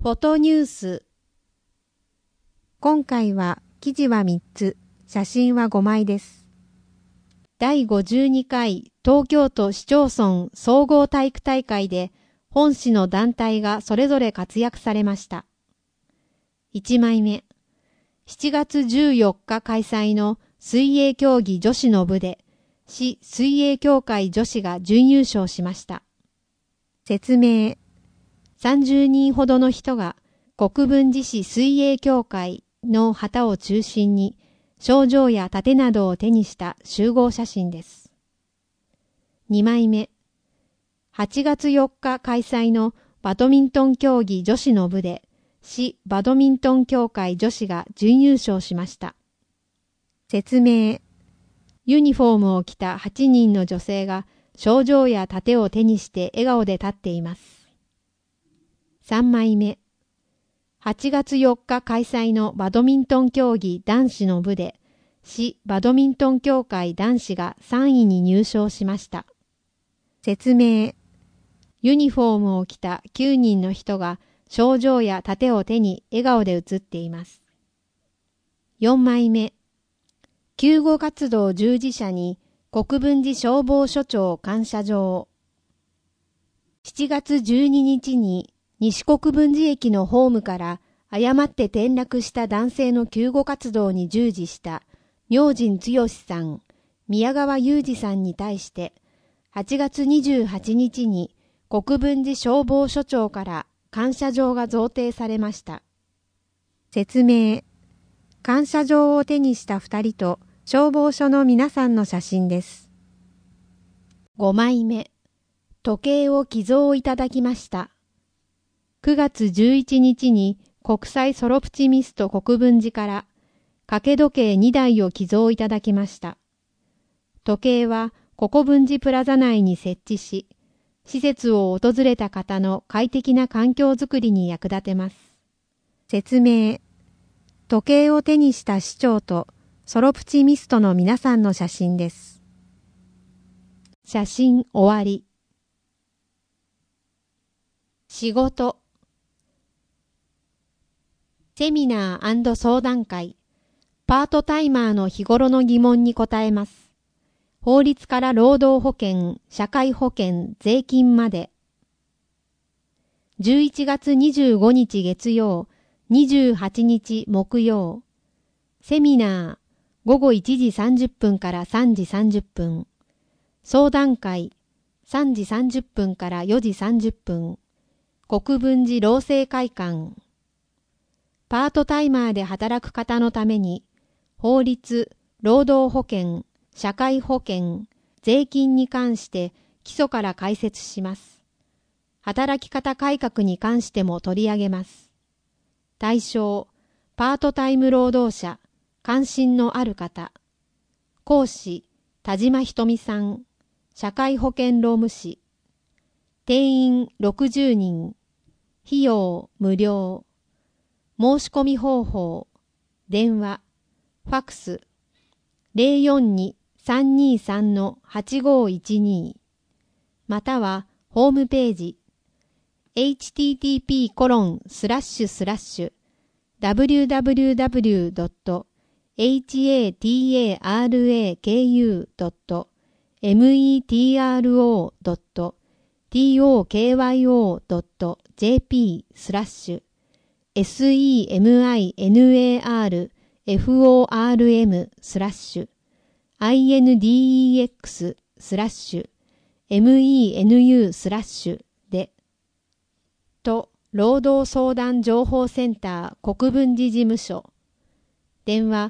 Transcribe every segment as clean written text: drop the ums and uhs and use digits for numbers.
フォトニュース。今回は記事は3つ、写真は5枚です。第52回東京都市町村総合体育大会で本市の団体がそれぞれ活躍されました。1枚目。7月14日開催の水泳競技女子の部で市水泳協会女子が準優勝しました。説明。30人ほどの人が国分寺市水泳協会の旗を中心に賞状や盾などを手にした集合写真です。2枚目。8月4日開催のバドミントン競技女子の部で市バドミントン協会女子が準優勝しました。説明。ユニフォームを着た8人の女性が賞状や盾を手にして笑顔で立っています。3枚目。8月4日開催のバドミントン競技男子の部で、市バドミントン協会男子が3位に入賞しました。説明。ユニフォームを着た9人の人が賞状や盾を手に笑顔で写っています。4枚目。救護活動従事者に国分寺消防署長感謝状。7月12日に西国分寺駅のホームから誤って転落した男性の救護活動に従事した明神剛さん、宮川裕二さんに対して8月28日に国分寺消防署長から感謝状が贈呈されました。説明。感謝状を手にした2人と消防署の皆さんの写真です。5枚目。時計を寄贈いただきました。9月11日に国際ソロプチミスト国分寺から掛け時計2台を寄贈いただきました。時計は国分寺プラザ内に設置し、施設を訪れた方の快適な環境づくりに役立てます。説明。時計を手にした市長とソロプチミストの皆さんの写真です。写真終わり。仕事。セミナー&相談会、パートタイマーの日頃の疑問に答えます。法律から労働保険、社会保険、税金まで。11月25日月曜、28日木曜。セミナー、午後1時30分から3時30分。相談会、3時30分から4時30分。国分寺労政会館。パートタイマーで働く方のために、法律、労働保険、社会保険、税金に関して基礎から解説します。働き方改革に関しても取り上げます。対象、パートタイム労働者、関心のある方。講師、田島ひとみさん、社会保険労務士。定員60人。費用無料。申し込み方法。電話。ファクス。042-323-8512。または、ホームページ。http://www.seminarkyu.tokyu.index/menu/ で、と、労働相談情報センター国分寺事務所。電話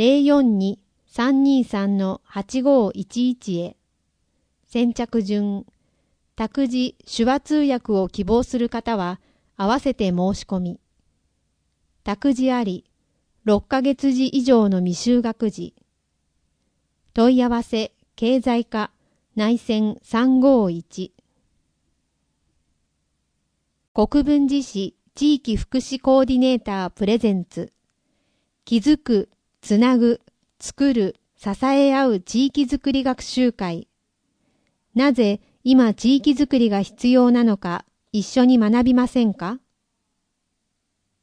042-323-8511へ。先着順。託児・手話通訳を希望する方は、合わせて申し込み。託児あり、6ヶ月時以上の未就学児。問い合わせ、経済課、内線351。国分寺市地域福祉コーディネータープレゼンツ。気づく、つなぐ、作る、支え合う地域づくり学習会。なぜ今地域づくりが必要なのか一緒に学びませんか？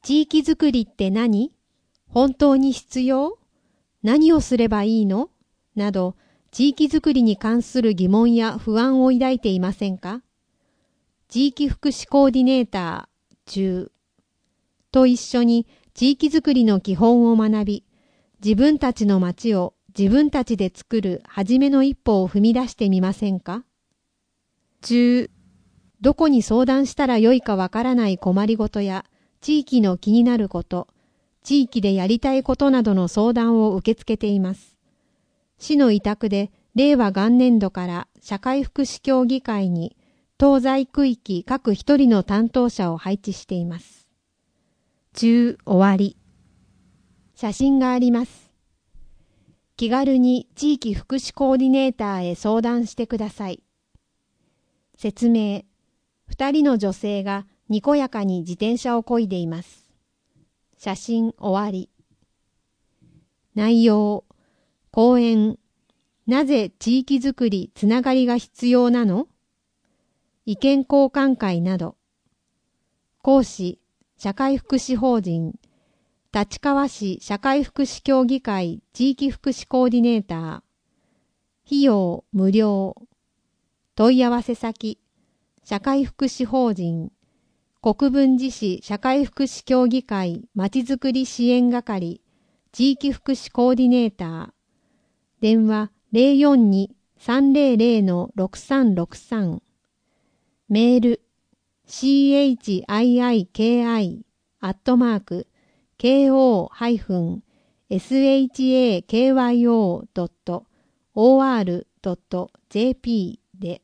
地域づくりって何？本当に必要？何をすればいいの？など、地域づくりに関する疑問や不安を抱いていませんか？地域福祉コーディネーター中と一緒に地域づくりの基本を学び、自分たちの町を自分たちで作る初めの一歩を踏み出してみませんか？中、どこに相談したらよいかわからない困りごとや、地域の気になること、地域でやりたいことなどの相談を受け付けています。市の委託で令和元年度から社会福祉協議会に東西区域各一人の担当者を配置しています。中終わり。写真があります。気軽に地域福祉コーディネーターへ相談してください。説明。二人の女性がにこやかに自転車を漕いでいます。写真終わり。内容。講演。なぜ地域づくりつながりが必要なの？意見交換会など。講師。社会福祉法人。立川市社会福祉協議会地域福祉コーディネーター。費用無料。問い合わせ先。社会福祉法人。国分寺市社会福祉協議会まちづくり支援係地域福祉コーディネーター。電話 042-300-6363。メール chiki.ko-shakyo.or.jp で。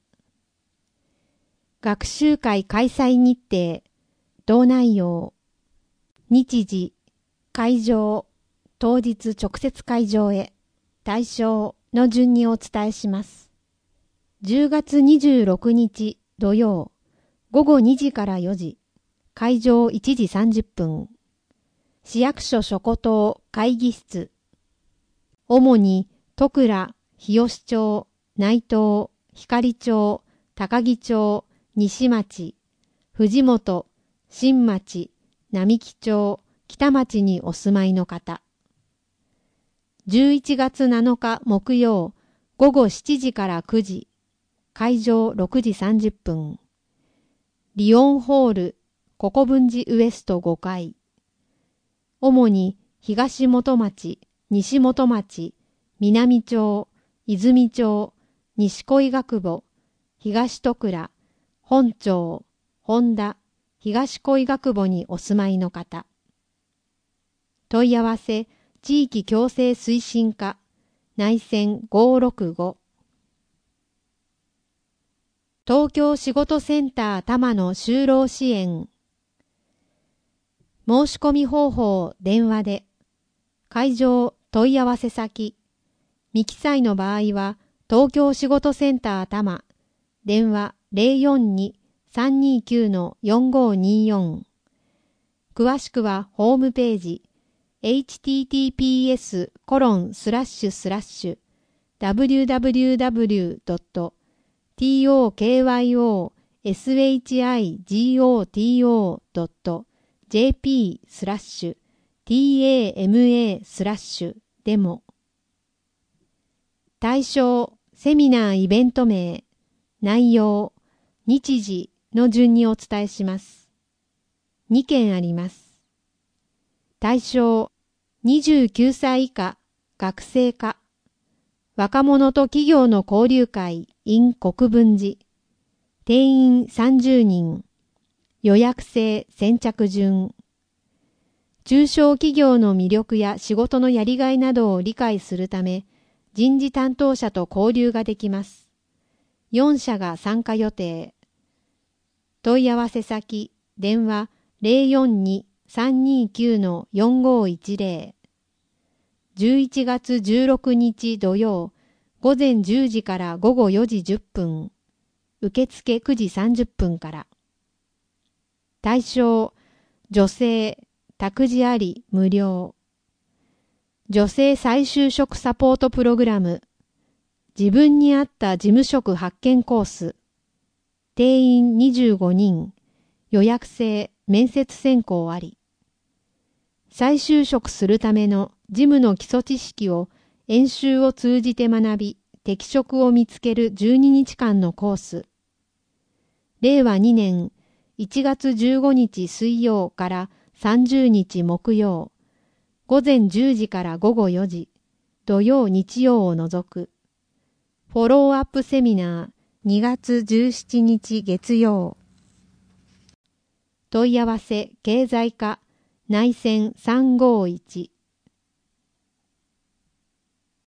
学習会開催日程、同内容、日時、会場、当日直接会場へ、対象の順にお伝えします。10月26日土曜、午後2時から4時、会場1時30分、市役所諸古島会議室、主に戸倉、日吉町、内藤、光町、高木町、西町、藤本、新町、並木町、北町にお住まいの方。11月7日木曜、午後7時から9時、会場6時30分。リオンホール、国分寺ウエスト5階。主に東本町、西本町、南町、泉町、西小井学母、東戸倉、本町、本田、東小井学母にお住まいの方。問い合わせ、地域共生推進課、内線565。東京仕事センター多摩の就労支援。申し込み方法、電話で。会場、問い合わせ先。未記載の場合は、東京仕事センター多摩。電話 042-329-4524。詳しくはホームページ www.tokyoshigota.tama/でも。対象、セミナーイベント名、内容、日時の順にお伝えします。2件あります。対象、29歳以下、学生課、若者と企業の交流会 in 国分寺、定員30人、予約制先着順。中小企業の魅力や仕事のやりがいなどを理解するため、人事担当者と交流ができます。4社が参加予定。問い合わせ先、電話 042-329-4510。11月16日土曜、午前10時から午後4時10分。受付9時30分から。対象、女性、託児あり、無料。女性再就職サポートプログラム。自分に合った事務職発見コース。定員25人。予約制、面接選考あり。 再就職するための事務の基礎知識を演習を通じて学び、適職を見つける12日間のコース。令和2年1月15日水曜から30日木曜、午前10時から午後4時、土曜日曜を除く。フォローアップセミナー2月17日月曜。問い合わせ経済課内線351